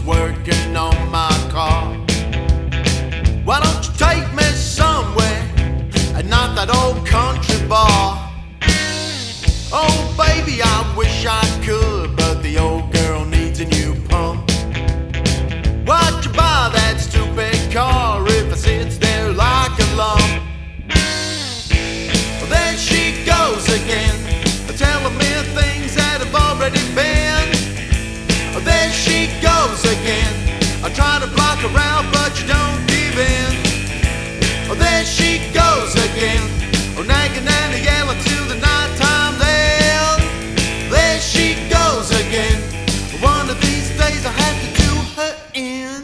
working on my car. Why don't you take me somewhere and not that old country bar? Oh baby, I wish I could, but the old girl needs a new pump. Why'd you buy that stupid car if it sits there like a lump? Well, there she goes again, telling me things that have already been. Oh, there she goes again, I try to block her out but you don't give in. Oh, there she goes again, oh, nagging and yelling till the nighttime then. There she goes again, one of these days I have to do her in.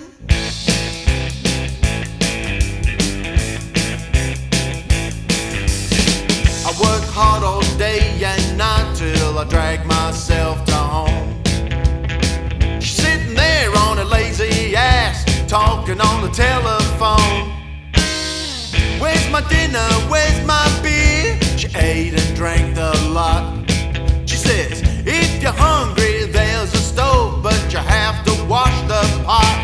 I work hard all day and night till I drag myself to home. She's sitting there on a lazy ass, talking on the telephone. Where's my dinner? Where's my beer? She ate and drank a lot. She says, if you're hungry, there's a stove, but you have to wash the pot.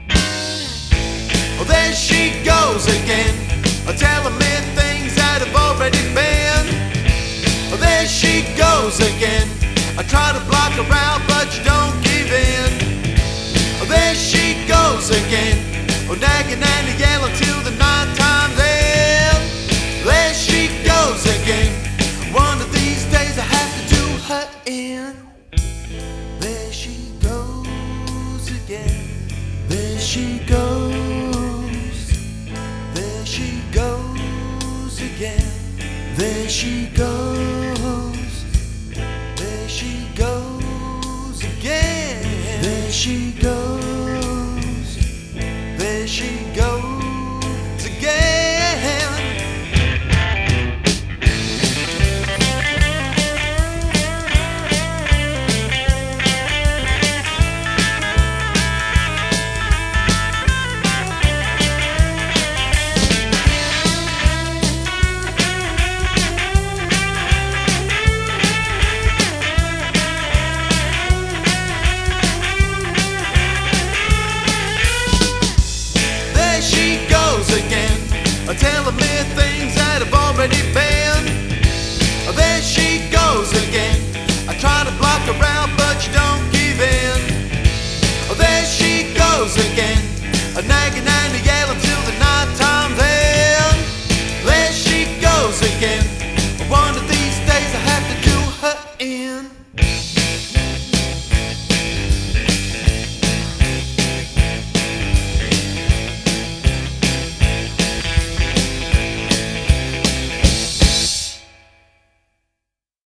Oh, there she goes again, telling me things that have already been. Oh, there she goes again, I try to block her out, but you don't give in. Oh, there she goes again, oh, nagging and yelling till the nighttime then. There she goes again, one of these days I have to do her in. There she goes again, there she goes, there she goes again, there she goes, there she goes again, there she goes.